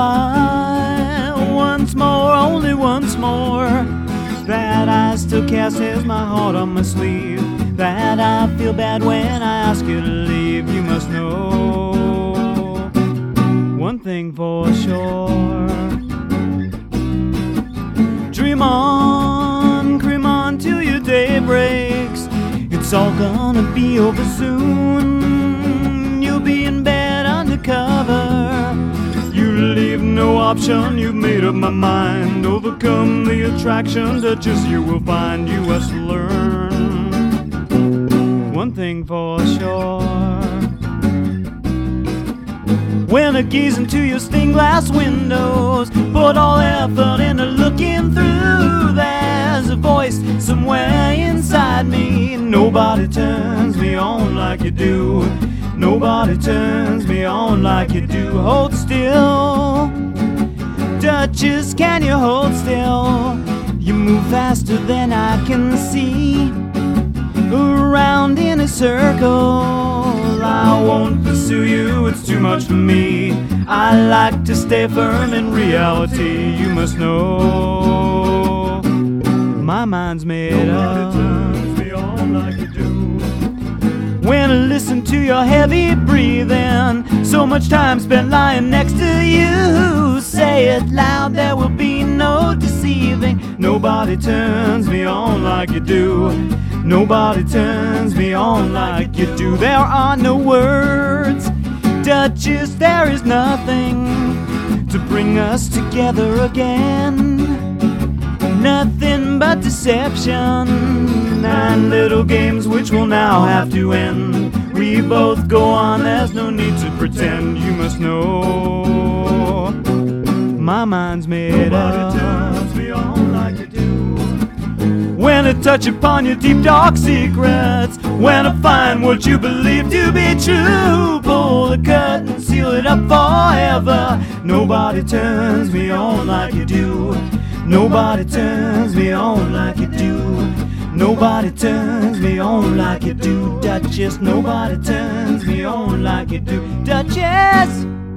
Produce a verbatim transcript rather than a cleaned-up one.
lie once more, only once more, that I still can't says my heart on my sleeve, that I feel bad when I ask you to leave. You must know one thing for sure. Dream on, cream on till your day breaks. It's all gonna be over soon. You'll be in bed undercover. You leave no option, you've made up my mind. Overcome the attraction that just you will find. You must learn one thing for sure. When I gaze into your stained glass windows, put all effort into looking through, there's a voice somewhere inside me. Nobody turns me on like you do. Nobody turns me on like you do. Hold still, Duchess, can you hold still? You move faster than I can see, around in a circle. I won't pursue you, it's too much for me. I like to stay firm in reality. You must know my mind's made up. Turns me on like you do. When I listen to your heavy breathing, so much time spent lying next to you. Say it loud, there will be no deceiving. Nobody turns me on like you do. Nobody turns me on like you do. There are no words, Duchess, there is nothing to bring us together again. Nothing but deception and little games which will now have to end. We both go on, there's no need to pretend. You must know my mind's made up. Nobody turns me on like you do. When I touch upon your deep dark secrets, when I find what you believe to be true, pull the curtain, seal it up forever. Nobody turns me on like you do. Nobody turns me on like you do. Nobody turns me on like you do, Duchess. Nobody turns me on like you do, Duchess.